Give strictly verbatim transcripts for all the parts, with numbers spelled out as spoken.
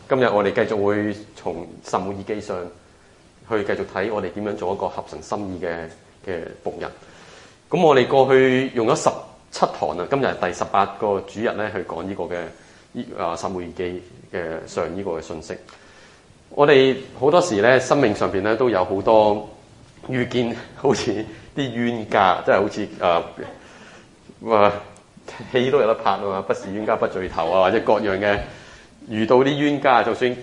今日我哋繼續會從撒母耳記上去繼續睇我哋點樣做一個合神心意嘅嘅僕人。咁我哋過去用咗十七堂啊，今日係第十八個主日咧去講呢個嘅啊撒母耳記嘅上呢個嘅信息。我哋好多時咧生命上邊咧都有好多遇見，好似啲冤家，即係好似啊話戲都有得拍啊嘛，不是冤家不聚頭啊，或者各樣嘅。遇到啲冤家，就算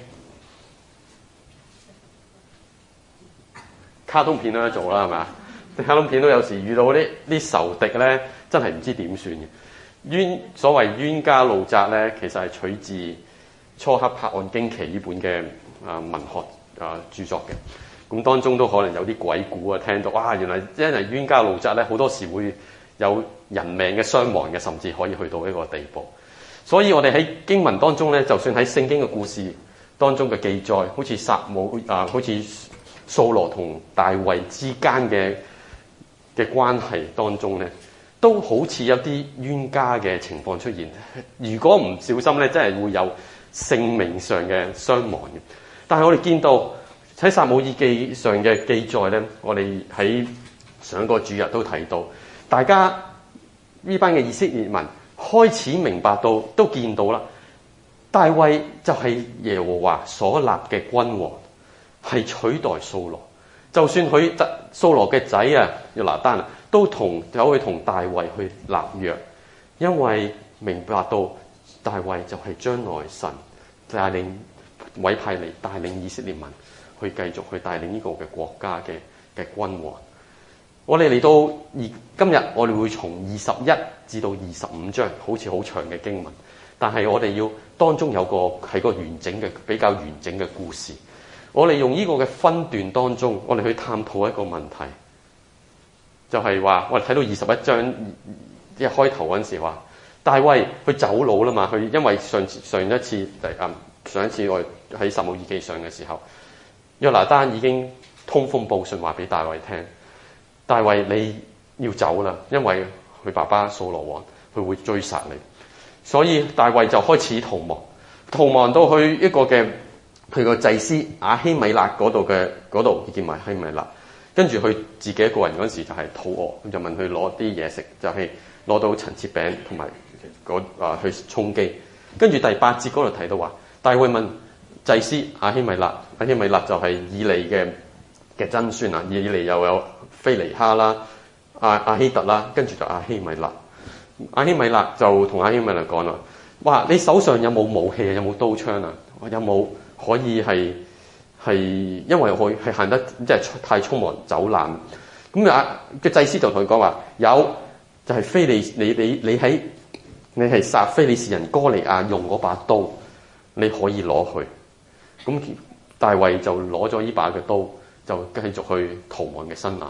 卡通片都有得做啦，係咪啊？卡通片都有時遇到啲啲仇敵咧，真係唔知點算嘅。冤所謂冤家路窄咧，其實係取自《初刻拍案驚奇》呢本嘅啊文學啊著作嘅。咁當中都可能有啲鬼故啊，聽到哇，原來因為冤家路窄咧，好多時會有人命嘅傷亡嘅，甚至可以去到一個地步。所以我哋喺經文當中咧，就算喺聖經嘅故事當中嘅記載，好似撒母啊，好似掃羅同大衛之間嘅嘅關係當中咧，都好似有啲冤家嘅情況出現。如果唔小心咧，真係會有性命上嘅傷亡嘅。但係我哋見到喺撒母耳記上嘅記載咧，我哋喺上個主日都睇到，大家呢班嘅以色列民開始明白到，都見到啦。大衛就係耶和華所立嘅君王，係取代掃羅。就算佢掃羅嘅仔啊，約拿單啊，都同走去同大衛去立約，因為明白到大衛就係將來神帶領委派嚟帶領以色列民去繼續去帶領呢個嘅國家嘅嘅君王。我哋嚟到而今日，我哋會從二十一至到二十五章，好似好長嘅經文，但係我哋要當中有個係個完整嘅比較完整嘅故事。我哋用呢個嘅分段當中，我哋去探討一個問題，就係話我哋睇到二十一章一開頭嗰陣時話，大衛佢走佬啦嘛，佢因為上上一次第啊上一次我喺撒母耳記上嘅時候，約拿單已經通風報信話俾大衛聽。大衛你要走啦，因為佢爸爸掃羅王佢會追殺你，所以大衛就開始逃亡，逃亡到去一個嘅佢個祭司亞希米勒嗰度嘅嗰度見埋亞希米勒，跟住佢自己一個人嗰時就係肚餓，咁就問佢攞啲嘢食，就係、是、攞到陳設餅同埋嗰啊去充飢。跟住第八節嗰度提到話，大衛問祭司亞希米勒，亞希米勒就係以利嘅嘅曾孫啊，以利又有菲尼哈啦、阿亞希特啦，跟住就亞希米勒。亞希米勒就同亞希米勒講啦，哇！你手上有冇武器啊？有冇刀槍啊？有冇可以係係因為佢係行得即係太匆忙走難？咁啊嘅祭司就同佢講話，有就係非利你你你喺你係殺非利士人哥利亞用嗰把刀，你可以攞去。咁大衛就攞咗呢把嘅刀，就繼續去逃亡嘅生涯。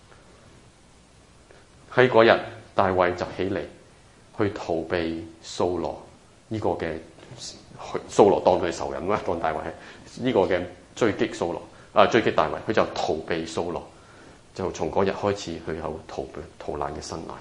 喺嗰日，大衛就起嚟去逃避掃羅呢個嘅掃羅當佢仇人啦，當大衛係呢個嘅追擊掃羅啊，追擊大衛，佢就逃避掃羅，就從嗰日開始佢有逃避逃難嘅生涯。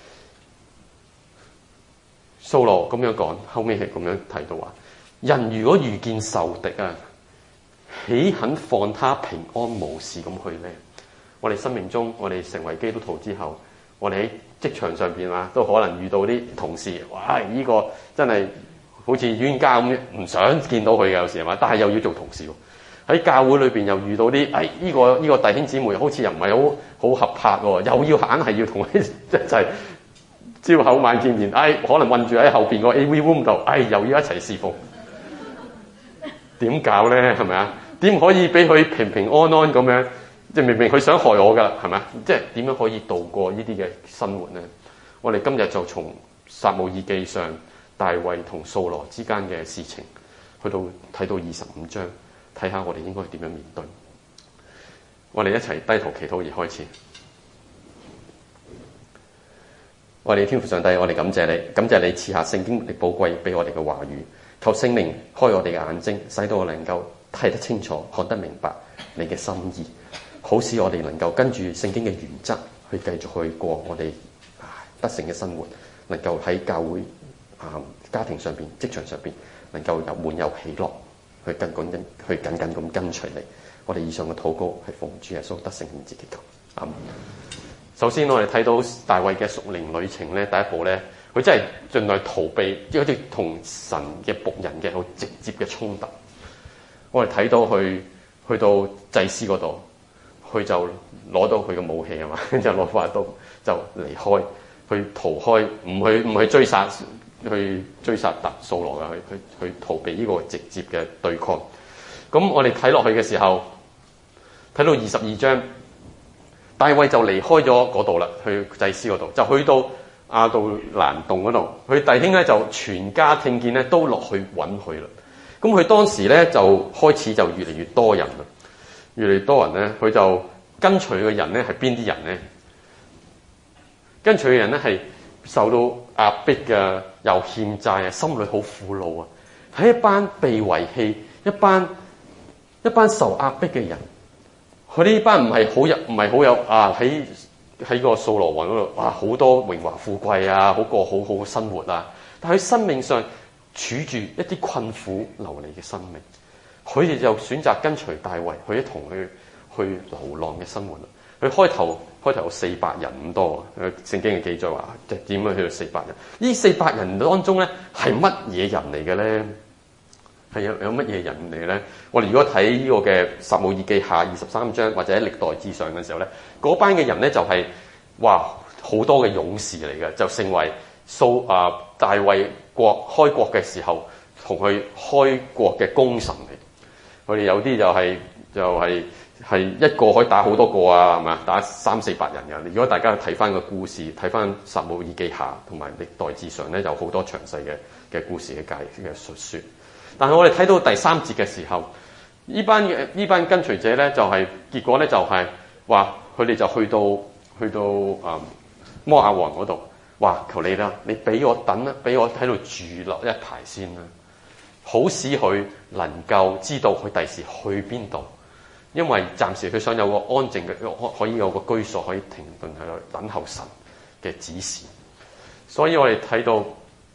掃羅咁樣講，後尾係咁樣提到話：人如果遇見仇敵啊，豈肯放他平安無事咁去呢？我哋生命中，我哋成為基督徒之後，我哋喺職場上邊啊，都可能遇到啲同事，哇！呢、這個真係好似冤家咁，唔想見到佢嘅有時係嘛，但係又要做同事喎。喺教會裏邊又遇到啲，哎呢、這個呢、這個弟兄姊妹好似又唔係好好合拍喎，又要硬係要同佢一齊朝口晚見面，哎可能困住喺後邊個 A V room 度，哎又要一齊侍奉，點搞咧？係咪啊？點可以俾佢平平安安咁樣？即係明明佢想害我噶，係咪啊？即係點樣可以度過呢啲嘅生活咧？我哋今日就從撒母耳記上大衛同掃羅之間嘅事情，去到睇到二十五章，睇下我哋應該點樣面對。我哋一齊低頭祈禱而開始。我哋天父上帝，我哋感謝你，感謝你賜下聖經力寶貴俾我哋嘅話語，求聖靈開我哋嘅眼睛，使到我能夠睇得清楚，看得明白你嘅心意。好使我哋能夠跟住聖經嘅原則去繼續去過我哋得勝嘅生活，能夠喺教會啊、家庭上邊、職場上邊能夠有滿有喜樂。 去緊緊去緊緊咁跟隨你。我哋以上嘅禱告係奉主耶穌得勝名字祈求。啊，首先我哋睇到大衛嘅屬靈旅程咧，第一步咧，佢真係盡量逃避，即係好似同神嘅僕人嘅好直接嘅衝突。我哋睇到佢去到祭司嗰度，佢就攞到佢嘅武器係嘛，就攞把刀就離開，去逃開，唔去唔去追殺，去追殺達掃羅嘅，去去去逃避呢個直接嘅對抗。咁我哋睇落去嘅時候，睇到二十二章，大衛就離開咗嗰度啦，去祭司嗰度，就去到亞杜蘭洞嗰度。佢弟兄咧就全家聽見咧都落去揾佢啦。咁佢當時咧就開始就越嚟越多人啦，越嚟越多人咧，佢就跟隨嘅人咧係邊啲人咧？跟隨嘅人咧係受到壓迫嘅，又欠債啊，心裏好苦惱啊，係一班被遺棄、一班一班受壓迫嘅人。佢呢班唔係好有，唔係好有啊！喺喺個掃羅王嗰度，哇，好多榮華富貴啊，好過好好嘅生活啊。但係佢生命上處住一啲困苦流離嘅生命，佢哋就選擇跟隨大衛，佢一同去去流浪嘅生活啦。佢開頭開頭有四百人咁多，誒聖經嘅記載話，即係點樣去到四百人？呢四百人當中咧，係乜嘢人嚟嘅咧？係有有乜嘢人嚟咧？我哋如果睇呢個嘅撒母耳記下二十三章或者歷代志上嘅時候咧，嗰班嘅人咧就係、是、哇好多嘅勇士嚟嘅，就成為掃啊大衛國開國嘅時候同佢開國嘅功臣嚟。佢哋有啲就係、是、就係、是、係一個可以打好多個啊，係嘛？打三四百人嘅。如果大家睇翻個故事，睇翻撒母耳記下同埋歷代志上咧，有好多詳細嘅嘅故事嘅介嘅述說。但係我哋睇到第三節嘅時候，呢班嘅呢班跟隨者咧，就係、是、結果咧就係話佢哋就去到去到啊、嗯、摩亞王嗰度，話求你啦，你俾我等啦，俾我喺度住落一排先啦，好使佢能夠知道佢第時去邊度，因為暫時佢想有個安靜嘅可以有個居所可以停頓喺度等候神嘅指示。所以我哋睇到。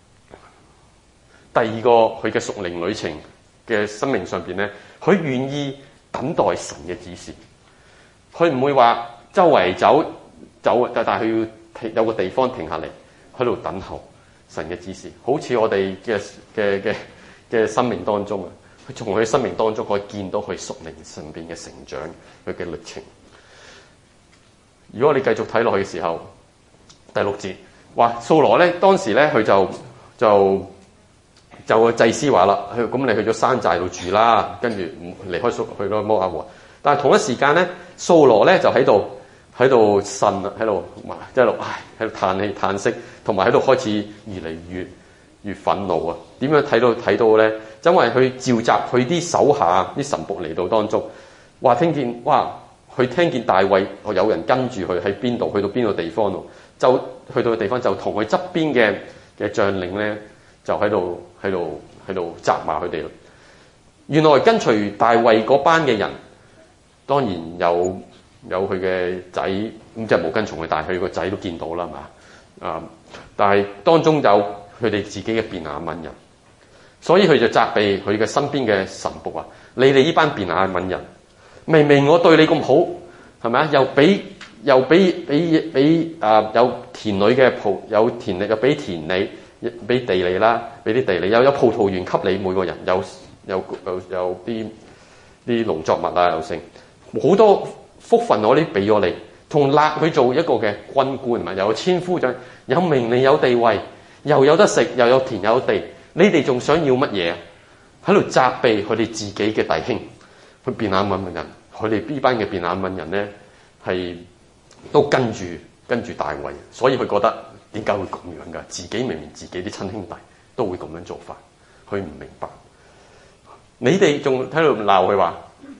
第二個佢嘅屬靈旅程嘅生命上邊咧，佢願意等待神嘅指示，佢唔會話周圍走走，但係佢要停有個地方停下嚟喺度等候神嘅指示。好似我哋嘅嘅嘅嘅生命當中啊，佢從佢生命當中可以見到佢屬靈上邊嘅成長，佢嘅歷程。如果我哋繼續睇落去嘅時候，第六節話掃羅咧，當時咧佢就就。就個祭司話啦，去咁你去咗山寨度住啦，跟住離開去咗摩亞王。但係同一時間咧，掃羅咧就喺度喺度呻啦，喺度一路唉，喺度嘆氣嘆息，同埋喺度開始越嚟越越憤怒啊！點樣睇到睇到咧？因為佢召集佢啲手下啲臣僕嚟到當中，話聽見哇，佢聽見大衛有人跟住佢喺邊度，去到邊個地方度，就去到個地方就同佢側邊嘅嘅將領咧。就喺度喺度喺度責罵佢哋咯。原來跟隨大衛嗰班嘅人，當然有有佢嘅仔，咁即係冇跟從佢，但係佢個仔都見到啦嘛。啊！但係當中有佢哋自己嘅便雅憫人，所以佢就責備佢嘅身邊嘅臣僕話：你哋呢班便雅憫人，明明我對你咁好，係咪啊？又俾又俾俾俾啊有田裏嘅葡有田地，又俾田你。俾地利啦，俾啲地利，又有葡萄園給你每個人，有有有有啲啲農作物啊，又剩好多福分，我啲俾咗你，同立去做一個嘅軍官嘛，又有千夫長，有名利有地位，又有得食，又有田有地，你哋仲想要乜嘢啊？喺度責備佢哋自己嘅弟兄，佢便雅憫人，佢哋呢班嘅便雅憫人咧係都跟住跟住大衛，所以佢覺得。點解會咁樣㗎？自己明明自己啲親兄弟都會咁樣做法，佢唔明白。你哋仲喺度鬧佢話：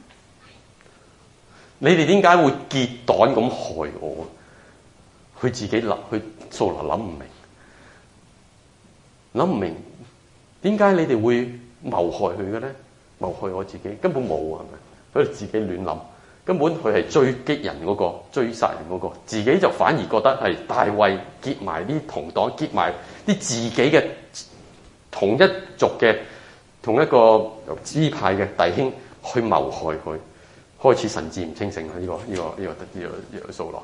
你哋點解會結黨咁害我？佢自己諗，佢掃羅諗唔明，諗唔明點解你哋會謀害佢嘅咧？謀害我自己根本冇啊，係咪？佢哋自己亂諗。根本佢係追擊人嗰個，追殺人嗰個，自己就反而覺得係大衛結埋啲同黨，結埋啲自己嘅同一族嘅同一個支派嘅弟兄去謀害佢，開始神志唔清醒啦！呢、這個呢、這個呢、這個呢、這個呢個掃羅。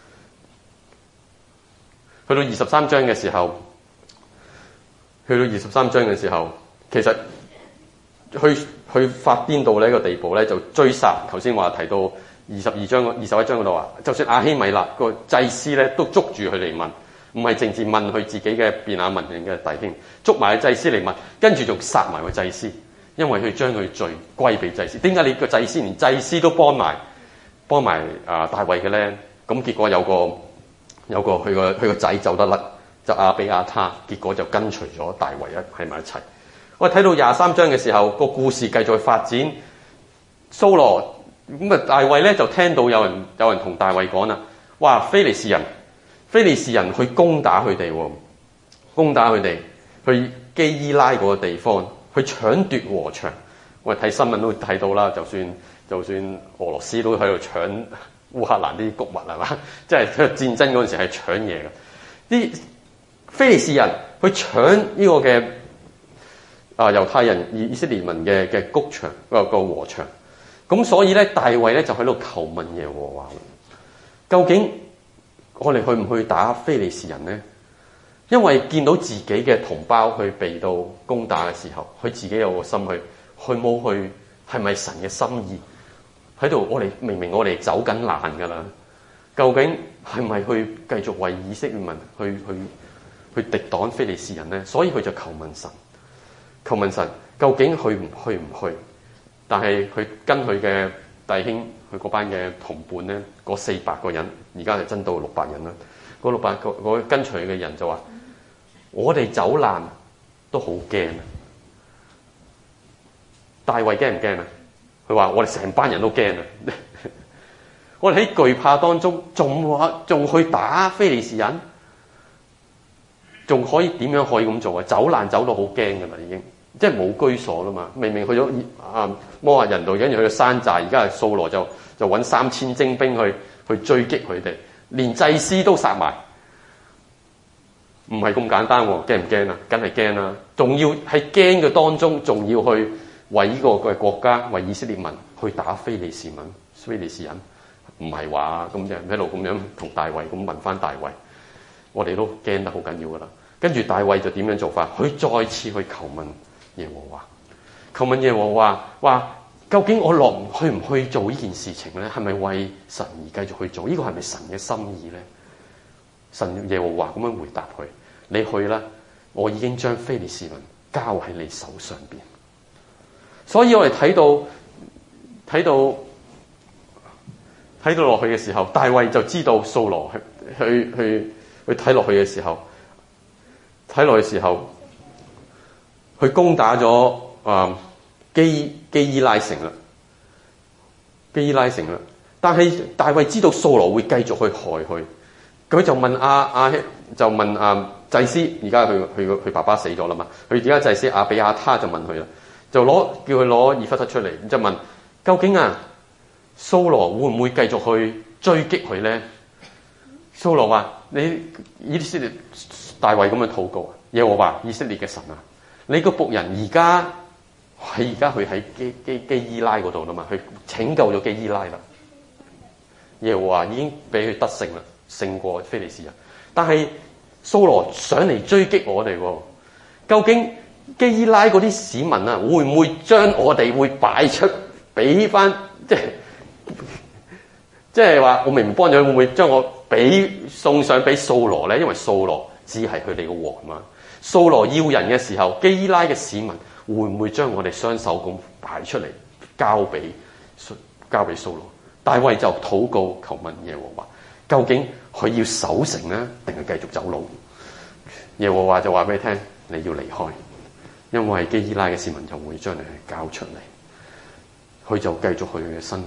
去到二十三章嘅時候，去到二十三章嘅時候，其實去去發癲到呢個地步咧，就追殺。頭先話提到二十二章、二十一章嗰度話，就算亞希米勒個祭司咧，都捉住佢嚟問，唔係淨係問佢自己嘅便雅憫人嘅弟兄，捉埋個祭司嚟問，跟住仲殺埋個祭司，因為佢將佢罪歸俾祭司。點解你個祭司連祭司都幫埋幫埋啊大衛嘅咧？咁結果有個有個佢個佢個仔走得甩，就亞比亞他，結果就跟隨咗大衛一喺埋一齊。我睇到廿三章嘅時候，個故事繼續發展。掃羅咁啊，大衛咧就聽到有人有人同大衛講啦，哇！非利士人，非利士人去攻打佢哋，攻打佢哋去基伊拉嗰個地方，去搶奪禾場。我哋睇新聞都睇到啦，就算就算俄羅斯都喺度搶烏克蘭啲穀物係嘛，即係戰爭嗰陣時係搶嘢嘅。啲非利士人去搶呢個嘅啊猶太人以以色列民嘅嘅穀場個個禾場。咁所以咧，大衛咧就喺度求問耶和華，究竟我哋去唔去打非利士人咧？因為見到自己嘅同胞去被到攻打嘅時候，佢自己有個心去，佢冇去，係咪神嘅心意喺度？我哋明明我哋走緊難噶啦，究竟係咪去繼續為以色列民去去去敵擋非利士人咧？所以佢就求問神，求問神究竟去唔去唔去？但係佢跟佢嘅弟兄，佢嗰班嘅同伴咧，嗰四百個人，而家就增到六百人啦。嗰六百個嗰跟隨嘅人就話：我哋走難都好驚啊！大衛驚唔驚啊？佢話：我哋成班人都驚啊！我哋喺懼怕當中，仲話仲去打非利士人，仲可以點樣可以咁做啊？走難走到好驚㗎啦，已經。即係冇居所啦嘛，明明去咗啊摩押人度，跟住去咗山寨，而家係掃羅就就揾三千精兵去去追擊佢哋，連祭司都殺埋，唔係咁簡單喎，驚唔驚啊？梗係驚啦，仲要喺驚嘅當中，仲要去為呢個嘅國家，為以色列民去打非利士民、非利士人，唔係話咁就一路咁樣同大衛咁問翻大衛，我哋都驚得好緊要噶啦。跟住大衛就點樣做法？佢再次去求問耶和華，求問耶和華話：究竟我落唔去唔去做呢件事情咧？係咪為神而繼續去做？呢、這個係咪神嘅心意咧？神耶和華咁樣回答佢：你去啦，我已經將非利士民交喺你手上邊。所以我哋睇到睇到睇到落去嘅時候，大衛就知道掃羅去去去去睇落去嘅時候，睇落去嘅時候。佢攻打咗啊基基伊拉城啦，基伊拉城啦。但係大衛知道掃羅會繼續去害佢，佢就問阿阿、啊、就問啊祭司，而家佢佢佢爸爸死咗啦嘛，佢而家祭司亞比亞他就問佢啦，就攞叫佢攞以弗得出嚟，就問究竟啊掃羅會唔會繼續去追擊佢咧？掃羅話：你以色列大衛咁樣禱告，耶和華以色列嘅神啊！你個僕人而家喺而家佢喺基基基伊拉嗰度啦嘛，佢拯救咗基伊拉啦。耶和華已經俾佢得勝啦，勝過非利士人。但係掃羅上嚟追擊我哋，究竟基伊拉嗰啲市民啊，會唔會將我哋會擺出俾翻？即係即係話我明明幫咗，會唔會將我俾送上俾掃羅咧？因為掃羅只係佢哋個王嘛。掃羅要人嘅時候，基伊拉嘅市民會唔會將我哋雙手咁擺出嚟交俾交俾掃羅？大衛就禱告求問耶和華，究竟佢要守城咧，定係繼續走路？耶和華就話俾你聽：你要離開，因為基伊拉嘅市民就會將你交出嚟。佢就繼續佢嘅生涯。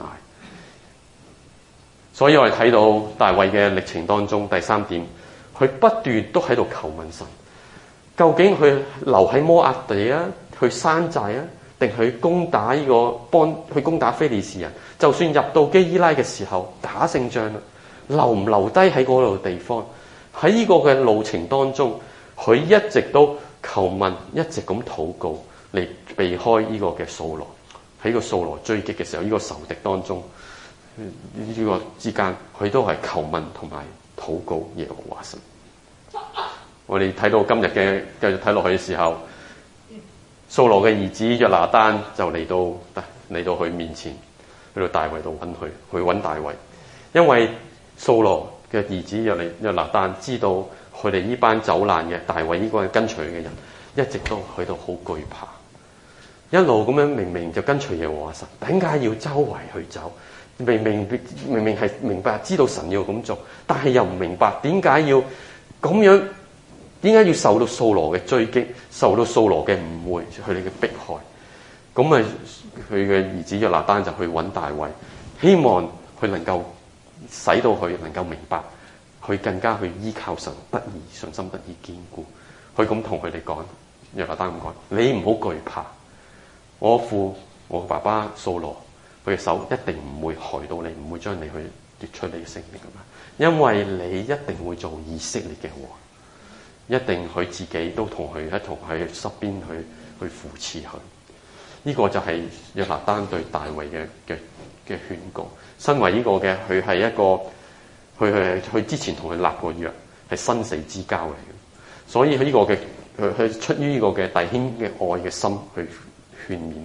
所以我哋睇到大衛嘅歷程當中，第三點，佢不斷都喺度求問神。究竟佢留喺摩押地啊，去山寨啊，定去攻打呢、這個幫去攻打非利士人？就算入到基伊拉嘅時候打勝仗啦，留唔留低喺嗰度地方？喺呢個嘅路程當中，佢一直都求問，一直咁禱告， 嚟避開呢個嘅掃羅。喺個掃羅追擊嘅時候，呢、這個仇敵當中呢、這個之間，佢都係求問同埋禱告耶和華神。我哋睇到今日嘅繼續睇落去嘅時候，掃羅嘅兒子約拿單就嚟到嚟到佢面前，去到大衛度揾佢，去揾大衛，因為掃羅嘅兒子約尼約拿單知道佢哋呢班走難嘅大衛呢個跟隨嘅人，一直都去到好懼怕，一路咁樣明明就跟隨耶和華神，點解要周圍去走？明明明明係明白知道神要咁做，但係又唔明白點解要咁樣。點解要受到掃羅嘅追擊，受到掃羅嘅誤會，佢哋嘅迫害？咁啊，佢嘅兒子約拿單就去揾大衛，希望佢能夠使到佢能夠明白，佢更加去依靠神，得以信心得以堅固。佢咁同佢哋講，約拿單咁講：你唔好懼怕，我父我爸爸掃羅，佢嘅手一定唔會害到你，唔會將你去奪出你嘅性命噶嘛，因為你一定會做以色列嘅王。一定佢自己都同佢一同喺側邊去去扶持佢，呢、這個就係約拿單對大衛嘅嘅嘅勸告。身為呢個嘅，佢係一個，佢係佢之前同佢立過約，係生死之交嚟嘅。所以佢呢個嘅，佢佢出於呢個嘅弟兄嘅愛嘅心去勸勉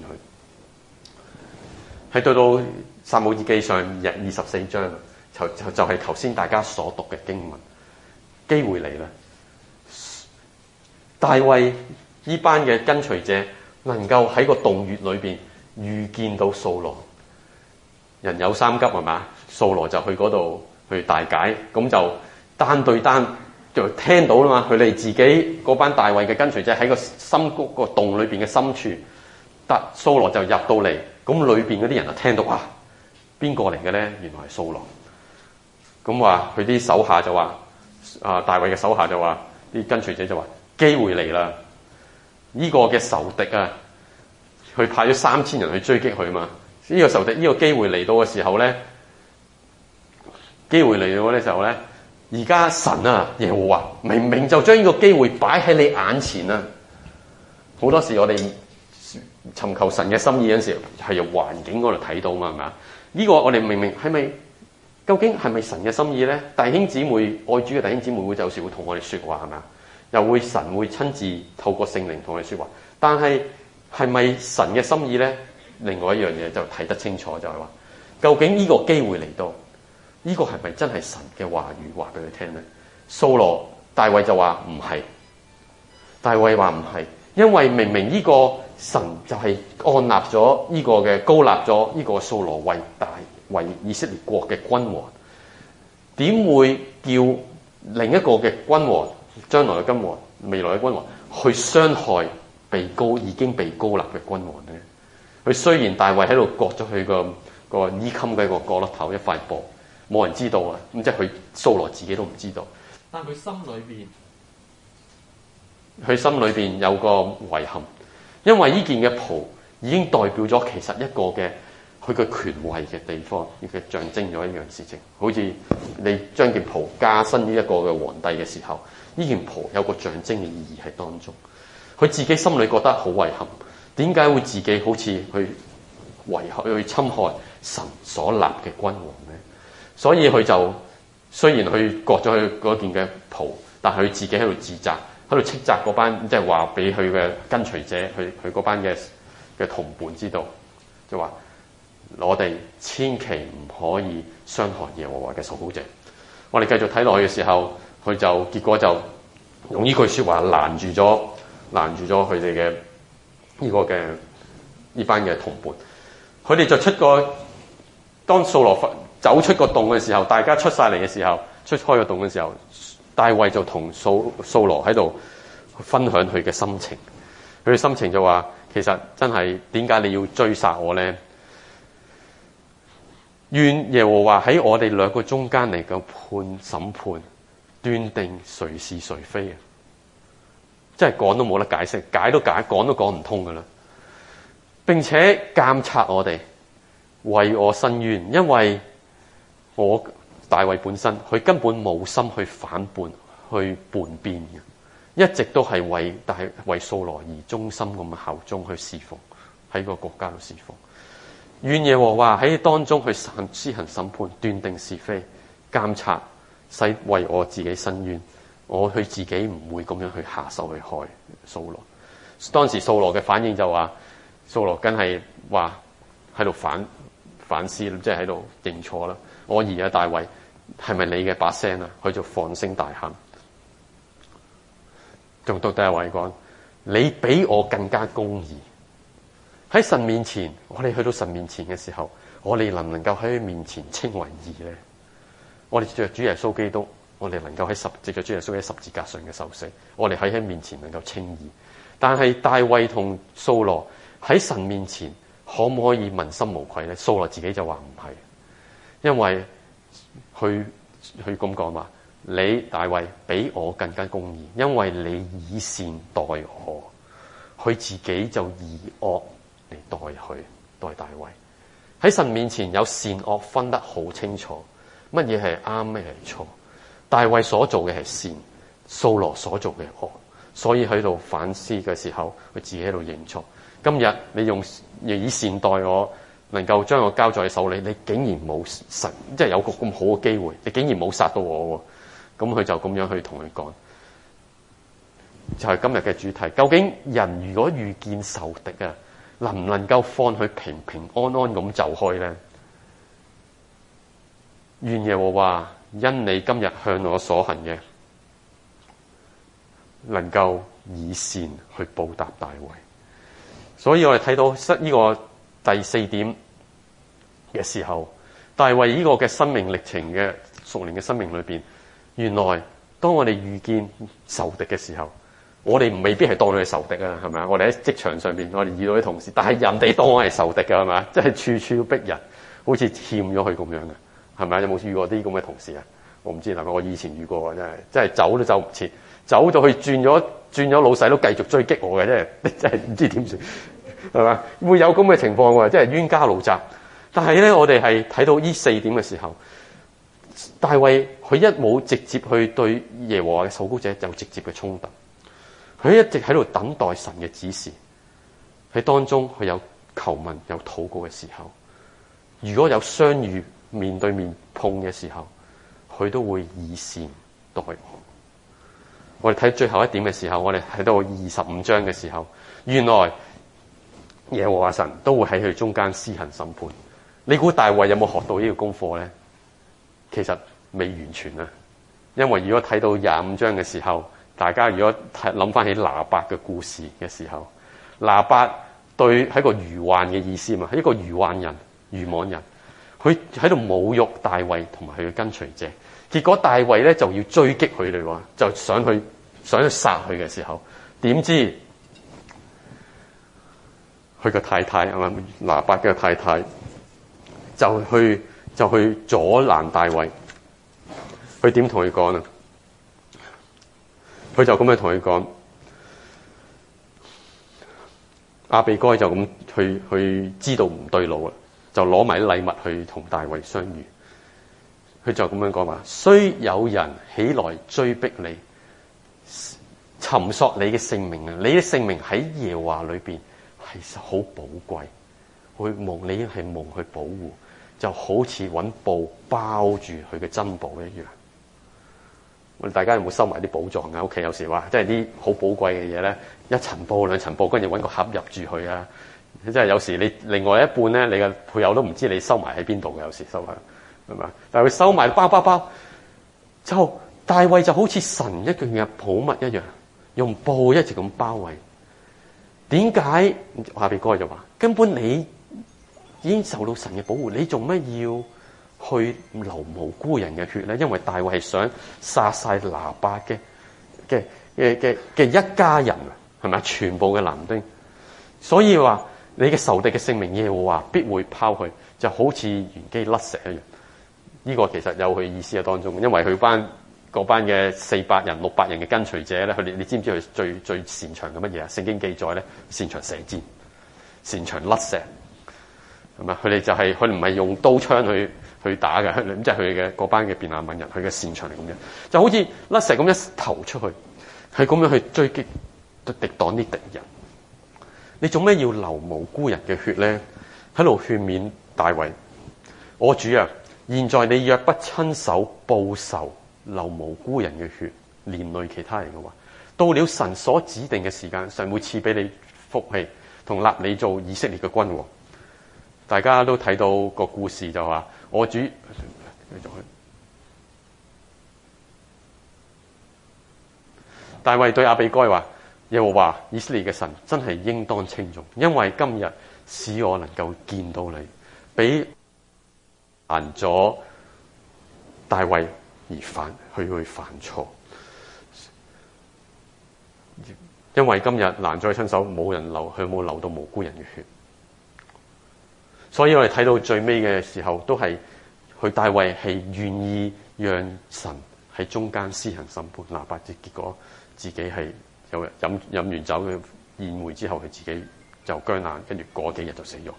佢。喺到到撒母耳記上日二十四章，就就就係頭先大家所讀嘅經文，機會嚟啦。大衛呢班嘅跟隨者能夠喺個洞穴裏邊遇見到掃羅，人有三急係嘛？掃羅就去嗰度去大解，咁就單對單就聽到啦嘛。佢哋自己嗰班大衛嘅跟隨者喺個深谷個洞裏邊嘅深處，得掃羅就入到嚟，咁裏邊嗰啲人就聽到啊，邊個嚟嘅咧？原來係掃羅。咁話佢啲手下就話啊，大衛嘅手下就話啲跟隨者就話。機會嚟啦！呢、這個嘅仇敵啊，佢派咗三千人去追擊佢嘛。呢、這個仇敵呢、這個機會嚟到嘅時候咧，機會嚟到嘅時候咧，而家神啊，耶和華明明就將呢個機會擺喺你眼前啊！好多時我哋尋求神嘅心意嗰陣時，係由環境嗰度睇到嘛，係咪啊？呢、這個我哋明明係咪？究竟係咪神嘅心意咧？弟兄姊妹愛主嘅弟兄姊妹會有時會同我哋說話係咪啊？又會神會親自透過聖靈同佢說話，但係係咪神嘅心意咧？另外一樣嘢就睇得清楚，就係話究竟呢個機會嚟到，呢個係咪真係神嘅話語話俾佢聽咧？掃羅大衛就話唔係，大衛話唔係，因為明明呢個神就係按立咗呢個嘅高立咗呢個掃羅為大為以色列國嘅君王，點會叫另一個嘅君王？將來嘅君王，未來嘅君王，去傷害被高已經被高立嘅君王咧？佢雖然大衛喺度割咗佢個個衣襟嘅一個角落頭一塊布，冇人知道啊！咁即係佢掃羅自己都唔知道，但佢心裏邊，佢心裏邊有個遺憾，因為呢件嘅袍已經代表咗其實一個嘅佢嘅權位嘅地方，亦嘅象徵咗一樣事情。好似你將件袍加身於一個嘅皇帝嘅時候。呢件袍有個象徵嘅意義喺當中，佢自己心裏覺得好遺憾，點解會自己好似去危害、去侵害神所立嘅君王呢？所以佢就雖然佢割咗佢嗰件嘅袍，但係佢自己喺度自責，喺度斥責嗰班，即係話俾佢嘅跟隨者，佢佢嗰班嘅嘅同伴知道，就話我哋千祈唔可以傷害耶和華嘅守護者。我哋繼續睇落去嘅時候。佢就結果就用呢句說話攔住咗，攔住咗佢哋嘅呢個嘅呢班嘅同伴。佢哋就出個當掃羅走出個洞嘅時候，大家出晒嚟嘅時候，出開個洞嘅時候，大衛就同掃掃羅喺度分享佢嘅心情。佢嘅心情就話：其實真係點解你要追殺我咧？願耶和華喺我哋兩個中間嚟個判審判。斷定誰是誰非啊！真係講都冇得解釋，解都解，講都講唔通噶啦。並且監察我哋，為我伸冤，因為我大衛本身佢根本冇心去反叛、去叛變嘅， 一直都係為大為掃羅而忠心咁效忠去侍奉，喺個國家度侍奉。願耶和華喺當中去行施行審判，斷定是非，監察，使為我自己伸冤。我去自己唔會咁樣去下手去害掃羅。當時掃羅嘅反應就話：掃羅梗係話喺度反反思，即係喺度認錯啦。我兒啊大衛，係咪你嘅把聲啊？佢就放聲大喊。仲對大衛講：你比我更加公義。喺神面前，我哋去到神面前嘅時候，我哋能唔能夠喺佢面前稱為義咧？我哋藉着主耶穌基督，我哋能夠喺十藉着主耶穌喺十字架上嘅受死，我哋喺喺面前能夠稱義。但係大衛同掃羅喺神面前可唔可以問心無愧咧？掃羅自己就話唔係，因為佢佢咁講話：你大衛比我更加公義，因為你以善待我。佢自己就以惡嚟待佢，待大衛。喺神面前有善惡分得好清楚，乜嘢係啱，咩係錯。大衛所做嘅係善，掃羅所做嘅惡，所以喺度反思嘅時候，佢自己喺度認錯。今日你用以善待我，能夠將我交在手裏，你竟然冇神，即係有個咁好嘅機會，你竟然冇殺到我喎。咁佢就咁樣去同佢講，就係今日嘅主題。究竟人如果遇見仇敵啊，能唔能夠放佢平平安安咁走開咧？願耶和華因你今日向我所行嘅，能夠以善去報答大衛。所以我哋睇到失呢個第四點嘅時候，大衛呢個嘅生命歷程嘅屬靈嘅生命裏邊，原來當我哋遇見仇敵嘅時候，我哋未必係當佢係仇敵啊，係咪啊？我哋喺職場上邊，我哋遇到啲同事，但係人哋當我係仇敵㗎，係咪啊？即係處處逼人，好似欠咗佢咁樣嘅，係咪啊？有冇遇過啲咁嘅同事啊？我唔知係咪，我以前遇過啊，真係真係走都走唔切，走咗去轉咗轉咗老細都繼續追擊我嘅，真係真係唔知點算，係嘛？會有咁嘅情況喎，即係冤家路窄。但係咧，我哋係睇到呢四點嘅時候，大衛佢一冇直接去對耶和華嘅受膏者有直接嘅衝突，佢一直喺度等待神嘅指示。喺當中佢有求問有禱告嘅時候，如果有相遇面對面碰嘅時候，佢都會以善待我。我哋睇最後一點嘅時候，我哋睇到二十五章嘅時候，原來耶和華神都會喺佢中間施行審判。你估大衛有冇學到呢個功課咧？其實未完全啊，因為如果睇到廿五章嘅時候，大家如果諗翻起拿八嘅故事嘅時候，拿八對係一個愚頑嘅意思嘛，係一個愚頑人、愚妄人，佢喺度侮辱大衛同埋佢嘅跟隨者。結果大衛咧就要追擊佢哋喎，就想去想去殺佢嘅時候，點知佢個太太係咪拿八嘅太太就去就去阻攔大衛？佢點同佢講啊？佢就咁樣同佢講，亞比該就咁去去知道唔對路啦，就攞埋啲禮物去同大衛相遇。佢就咁樣講話：雖有人起來追逼你，尋索你嘅性命啊！你嘅性命喺耶和華裏邊係好寶貴，會蒙你係蒙去保護，就好似揾布包住佢嘅珍寶一樣。我哋大家有冇收埋啲寶藏啊？屋企有時話，即係啲好寶貴嘅嘢咧，一層布兩層布，跟住揾個盒入住佢啊！即係有時你另外一半咧，你嘅配偶都唔知你收埋喺邊度嘅，有時收埋。係嘛？但係佢收埋包包包，就大衛就好似神一樣嘅寶物一樣，用布一直咁包圍。點解亞比該就話：根本你已經受到神嘅保護，你做乜要去流無辜人嘅血咧？因為大衛係想殺晒拿八嘅嘅嘅嘅嘅一家人啊，係咪？全部嘅男丁，所以話你嘅仇敵嘅性命，耶和華必會拋去，就好似鉛機甩石一樣。呢、這個其實有佢意思喺當中，因為佢班嗰班嘅四百人、六百人嘅跟隨者咧，佢哋你知唔知佢最最擅長嘅乜嘢啊？聖經記載咧，擅長射箭，擅長甩石，係咪？佢哋就係佢唔係用刀槍去去打嘅，即係佢嘅嗰班嘅便雅憫人，佢嘅擅長係咁樣，就好似甩石咁一投出去。 係咁樣去追擊、敵擋啲敵人。你做咩要流無辜人嘅血咧？喺度勸勉大衛：我主啊，現在你若不親手報仇，流無辜人嘅血，連累其他人嘅話，到了神所指定嘅時間，神會賜俾你福氣，同立你做以色列嘅君王。大家都睇到個故事就話，我主繼續去。大衛對亞比該話：耶和華以色列嘅神真係應當稱頌，因為今日使我能夠見到你，俾攔咗大衛而犯去去犯錯。因為今日攔咗佢親手，冇人流，佢冇流到無辜人嘅血。所以我哋睇到最尾嘅時候，都係佢大衛係願意讓神喺中間施行審判。哪怕結果自己係有飲飲完酒嘅宴會之後，佢自己就僵硬，跟住過幾日就死咗。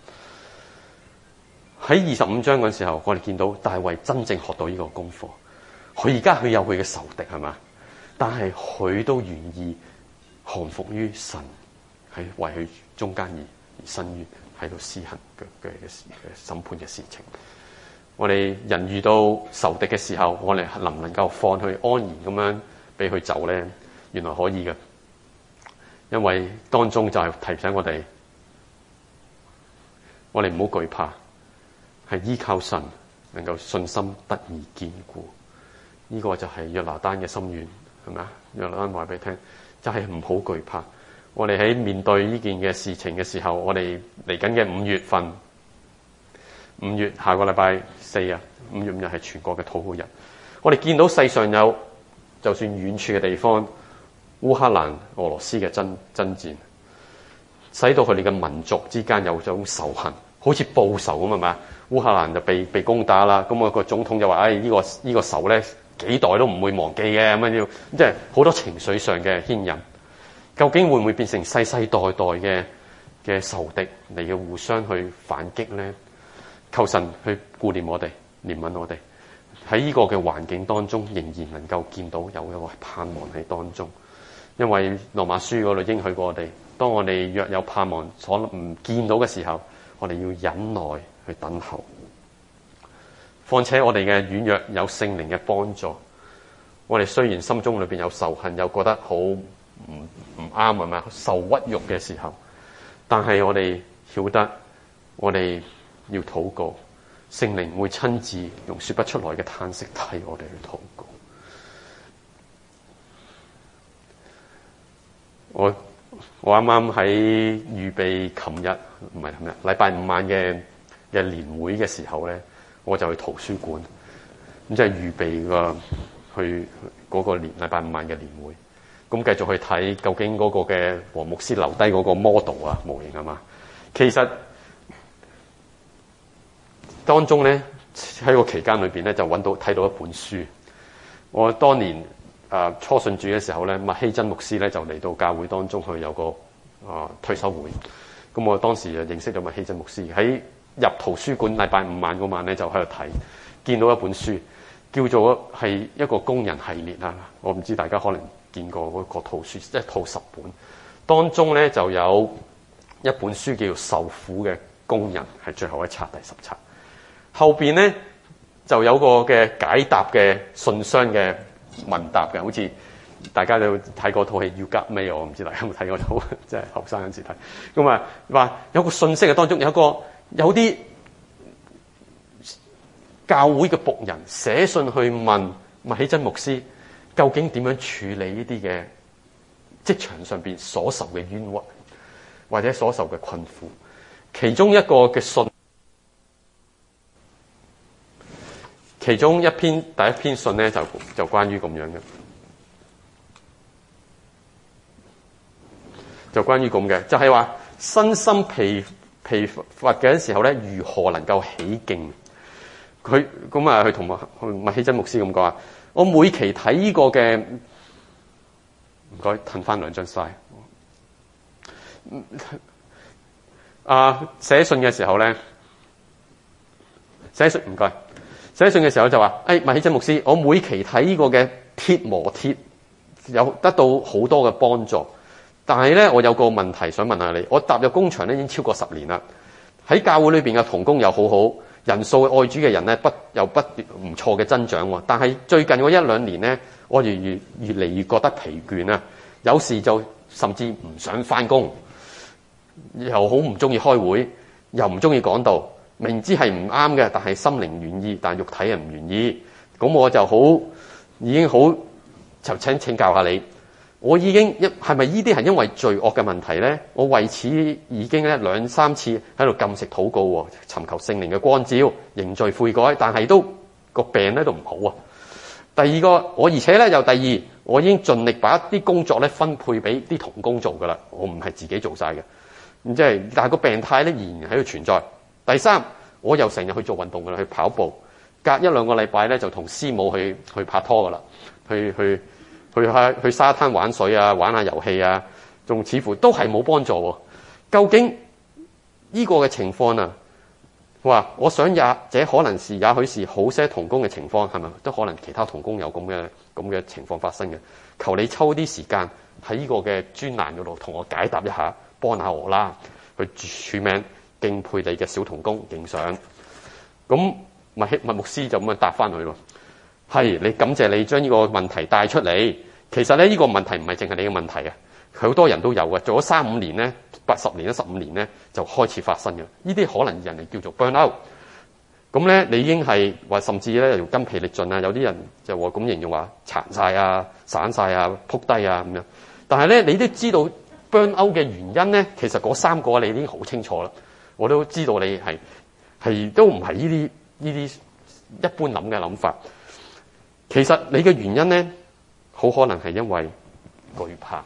喺二十五章嗰時候，我哋見到大衛真正學到呢個功課。佢而家佢有佢嘅仇敵係嘛，但係佢都願意降服於神，喺為佢中間而而伸冤，喺度施行嘅嘅嘅審判嘅事情。我哋人遇到仇敵嘅時候，我哋能唔能夠放佢安然咁樣俾佢走咧？原來可以嘅，因為當中就係提醒我哋，我哋唔好懼怕，係依靠神，能夠信心得以堅固。呢、這個就係約拿單嘅心願，係咪啊？約拿單話俾你聽，就係唔好懼怕。我哋喺面對呢件嘅事情嘅時候，我哋嚟緊嘅五月份，五月下個禮拜四啊，五月五日係全國嘅禱告日。我哋見到世上有，就算遠處嘅地方，烏克蘭、俄羅斯嘅爭爭戰，使到佢哋嘅民族之間有種仇恨，好似報仇咁係嘛？烏克蘭就被被攻打啦，咁、那、我個總統就話：，哎，呢、這個呢、這個仇咧，幾代都唔會忘記嘅，咁樣要，即係好多情緒上嘅牽引。究竟會唔會變成世世代代嘅嘅仇敵嚟嘅互相去反擊咧？求神去顧念我哋，憐憫我哋，喺呢個嘅環境當中，仍然能夠見到有一個盼望喺當中。因為羅馬書嗰度應許過我哋，當我哋若有盼望所唔見到嘅時候，我哋要忍耐去等候。況且我哋嘅軟弱有聖靈嘅幫助，我哋雖然心中裏邊有仇恨，又覺得好唔唔啱係咪受屈辱嘅時候，但係我哋曉得，我哋要禱告，聖靈會親自用說不出來嘅嘆息替我哋去禱告。我我啱啱喺預備琴日唔係琴日禮拜五晚嘅嘅年會嘅時候咧，我就去圖書館，咁即係預備個去嗰個年禮拜五晚嘅年會，咁繼續去睇究竟嗰個嘅黃牧師留低嗰個 model 啊模型係嘛？其實當中咧喺個期間裏邊咧就揾到睇到一本書，我當年。啊！初信主嘅時候咧，麥希真牧師咧就嚟到教會當中去有個啊退修會。咁我當時就認識咗麥希真牧師。喺入圖書館禮拜五晚嗰晚咧，就喺度睇，見到一本書，叫做係一個工人系列啦。我唔知大家可能見過嗰個圖書，一套十本，當中咧就有一本書叫做《受苦嘅工人》，係最後一冊第十冊。後邊咧就有個嘅解答嘅信箱嘅。問答嘅，好似大家都睇過套戲《You Got Mail》，我唔知大家有冇睇過套，即係後生嗰陣時睇。咁啊，話有個信息嘅當中有一個有啲教會嘅僕人寫信去問麥希真牧師，究竟點樣處理呢啲嘅職場上邊所受嘅冤屈，或者所受嘅困苦。其中一個嘅信。其中一篇第一篇信咧就就關於咁樣嘅，就關於咁嘅，就係話身心疲疲乏嘅時候咧，如何能夠起勁？佢咁啊，佢同麥希真牧師咁講啊，我每期睇呢個嘅，唔該，褪翻兩張晒。啊，寫信嘅時候咧，寫信唔該。寫信嘅時候就話，誒、哎，麥希真牧師，我每期睇呢個嘅鐵磨鐵有得到好多嘅幫助。但係咧，我有個問題想問下你，我踏入工場咧已經超過十年啦，喺教會裏邊嘅同工又好好，人數愛主嘅人咧不又不唔錯嘅增長喎。但係最近嗰一兩年咧，我越越越嚟越覺得疲倦啊，有時就甚至唔想返工，又好唔中意開會，又唔中意講道，明知係唔啱嘅，但係心靈願意，但係肉體係唔願意。咁我就好已經好就請請教下你。我已經一係咪呢啲係因為罪惡嘅問題咧？我為此已經咧兩三次喺度禁食禱告喎，尋求聖靈嘅光照，認罪悔改，但係都個病咧都唔好啊。第二個，我而且咧又第二，我已經盡力把啲工作咧分配俾啲同工做噶啦，我唔係自己做晒嘅。咁即係，但係個病態咧仍然喺度存在。第三，我又成日去做運動噶啦，去跑步，隔一兩個禮拜咧就同師母去去拍拖噶啦，去去。去下去沙灘玩水啊，玩下遊戲啊，仲似乎都係冇幫助喎。究竟呢個嘅情況啊，話我想也這可能是也許是好些同工嘅情況，係咪都可能其他同工有咁嘅咁嘅情況發生嘅？求你抽啲時間喺呢個嘅專欄嗰度同我解答一下，幫下我啦。去署名敬佩你嘅小同工敬上。咁麥麥牧師就咁樣答翻佢咯。係，你感謝你將呢個問題帶出嚟。其實咧，呢個問題唔係淨係你嘅問題啊，好多人都有嘅。做咗三五年咧、八十年、十五年咧，就開始發生嘅。呢啲可能人哋叫做 burn out。咁咧，你已經係話甚至咧又筋疲力盡啊。有啲人就話咁形容話殘晒啊、散晒啊、撲低啊咁樣。但係咧，你都知道 burn out 嘅原因咧，其實嗰三個你已經好清楚啦。我都知道你係係都唔係呢啲呢啲一般諗嘅諗法。其實你嘅原因咧，好可能係因為懼怕。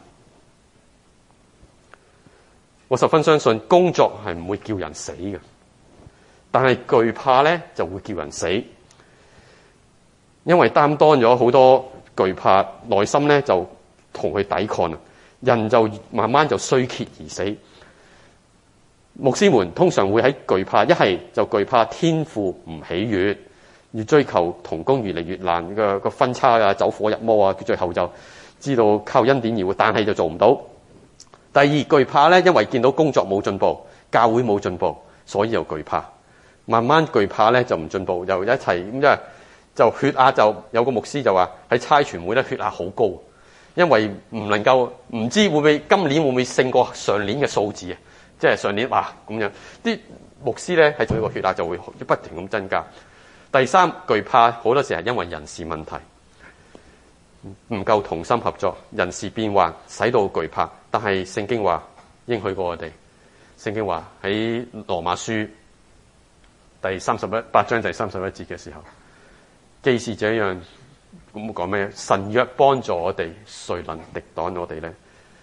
我十分相信工作係唔會叫人死嘅，但係懼怕咧就會叫人死。因為擔當咗好多懼怕，內心咧就同佢抵抗啦，人就慢慢就衰竭而死。牧師們通常會喺懼怕，一係就懼怕天父唔喜悅，要追求同工越嚟越難嘅個分叉啊，走火入魔啊，佢最後就知道靠恩典而活，但係就做唔到。第二，懼怕咧，因為見到工作冇進步，教會冇進步，所以又懼怕。慢慢懼怕咧就唔進步，又一齊咁即係就血壓就有個牧師就話喺差傳會咧血壓好高，因為唔能夠唔知會唔會今年會唔會勝過上年嘅數字啊？即係上年哇咁樣，啲牧師咧喺做呢個血壓就會不停咁增加。第三，懼怕好多時係因為人事問題，唔夠同心合作，人事變幻，使到懼怕。但係聖經話應許過我哋，聖經話喺羅馬書第三十一八章第三十一節嘅時候，既是這樣，咁講咩？神若幫助我哋，誰能敵擋我哋咧？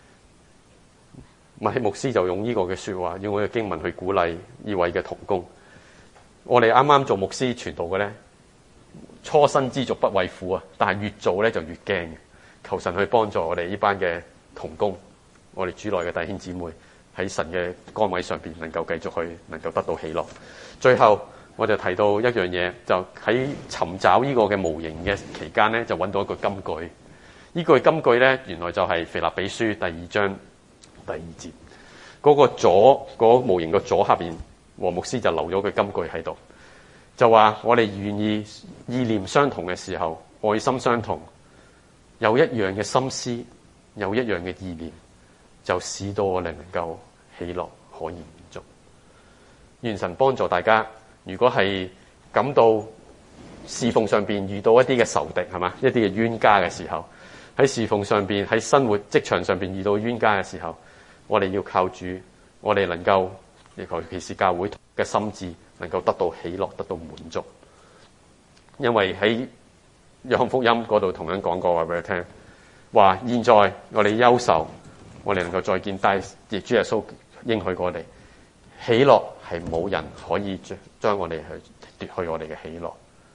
麥牧師就用呢個嘅說話，用我嘅經文去鼓勵呢位嘅同工。我哋啱啱做牧師傳道嘅咧，初生之犢不畏虎啊，但係越做咧就越驚。求神去幫助我哋呢班嘅同工，我哋主內嘅弟兄姊妹喺神嘅崗位上邊能夠繼續去，能夠得到喜樂。最後我就提到一樣嘢，就喺尋找呢個嘅模型嘅期間咧，就揾到一句金句。呢句金句咧，原來就係腓立比書第二章第二節嗰個左嗰模型嘅左下邊，黃牧師就留咗句金句喺度，就話我哋願意意念相同嘅時候，愛心相同，有一樣嘅心思，有一樣嘅意念，就使到我哋能夠喜樂可以滿足。願神幫助大家。如果係感到侍奉上邊遇到一啲嘅仇敵，係嘛，一啲嘅冤家嘅時候，喺侍奉上邊，喺生活職場上邊遇到冤家嘅時候，我哋要靠主，我哋能夠尤其是教會嘅心志能夠得到喜樂，得到滿足。因為喺約翰福音嗰度同樣講過，話俾你聽，話現在我哋憂愁，我哋能夠再見，但係亦主耶穌應許過我哋，喜樂係冇人可以將將我哋去奪去我哋嘅喜樂，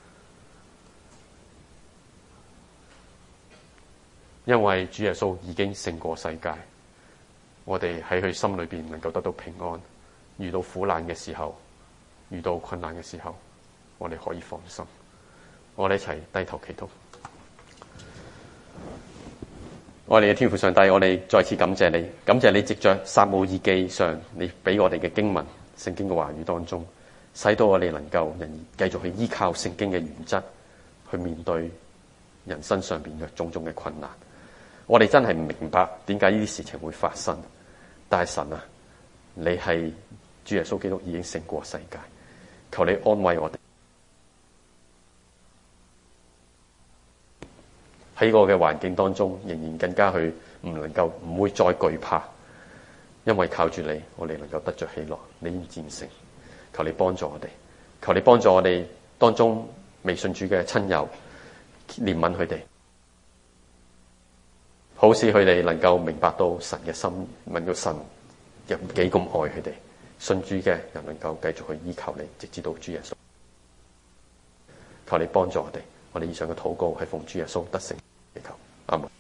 因為主耶穌已經勝過世界。我哋喺佢心裏邊能夠得到平安，遇到苦難嘅時候，遇到困難嘅時候，我哋可以放心。我哋一齊低頭祈禱。 我哋嘅天父上帝，我哋再次感謝你，感謝你藉着撒母耳記上你俾我哋嘅經文、聖經嘅話語當中，使到我哋能夠仍然繼續去依靠聖經嘅原則，去面對人生上邊嘅種種嘅困難。我哋真係唔明白點解呢啲事情會發生，但係神啊，你係主耶穌基督已經勝過世界，求你安慰我哋。喺個嘅環境當中，仍然更加去唔能夠唔會再懼怕，因為靠住你，我哋能夠得着喜樂，你已經戰勝。求你幫助我哋，求你幫助我哋當中未信主嘅親友，憐憫佢哋，好使佢哋能夠明白到神嘅心，問到神有幾咁愛佢哋。信主嘅人能夠繼續去依靠你，直至到主耶穌。求你幫助我哋，我哋以上嘅禱告係奉主耶穌得勝祈求，阿門。